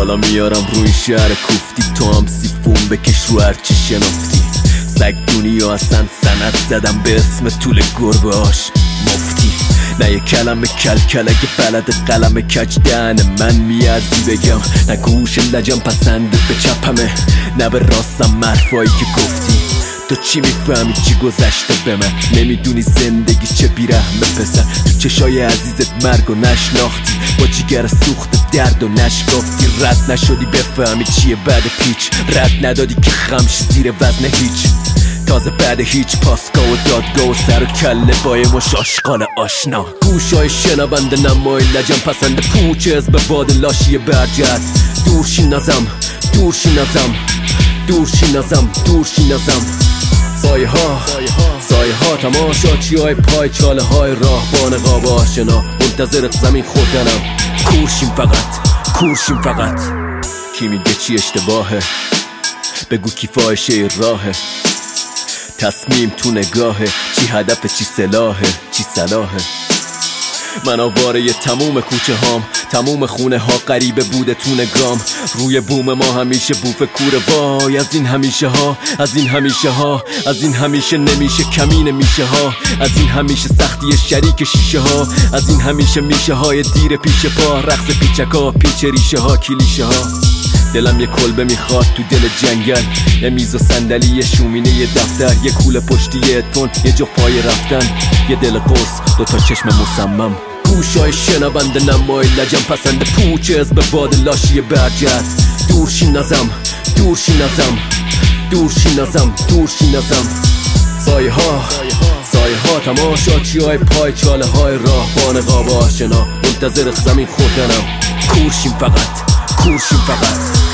بالا میارم روی شهر کوفتی، تو هم سیفون بکش رو هرچی شنافتی. سگ دنیا اصلا سند زدم به اسم طول گربه هاش مفتی. نه یه کلمه کلکل اگه بلد قلم کج دهن من میارزی بگم. نه گوش لجم پسندت به چپمه، نه به راستم مرفایی که گفتی. تو چی میفهمی چی گذشته به من؟ نمیدونی زندگی چه بیرحمه پسر. تو چشای عزیزت مرگ و نشناختی، با جیگر سوخت درد و نشکافتی. رد نشدی بفهمی چیه بعد پیچ، رد ندادی که خمش زیر وزن هیچ. تازه بعد هیچ پاسگاه و دادگاه و سر و کله بای مش آشغال آشنا. گوشای شنونده نمای لجم پسند پوچه از به باد لاشی برجت. دورشی نازم دورشی نازم دورشی نازم دورشی نازم. سایه ها تماشاچی های پای چاله های راه با نقاب آشنا. منتظرت زمین خوردنم، کورشیم فقط. کی میگه چی اشتباهه؟ بگو کی فاحشه راهه. تصمیم تو نگاهه، چی هدف چی سلاحه چی صلاحه. من آواره تموم کوچه هام، تموم خونه ها غریبه بوده تو نگام. روی بوم ما همیشه بوف کوره. وای از این همیشه ها، از این همیشه ها، از این همیشه نمیشه کمین میشه ها. از این همیشه سختی شریک شیشه ها، از این همیشه میشه های دیر پیش پا. رقص پیچکا پیچ ریشه ها کلیشه ها. دلم یه کلبه میخواد تو دل جنگل، یه میز و صندلی، یه شومینه، یه دفتر، یه کوله پشتی، یه اتون، یه جو پای رفتن، یه دل قرص، دوتا چشم مصمم. گوشای شنونده نمای لجم پسند پوچه از به باد لاشی برجت. دورشی نازم دورشی نازم. سایه ها تماشاچی های پای چاله های راه با نقاب آشنا. منتظر زمین خوردنم، کورشیم فقط.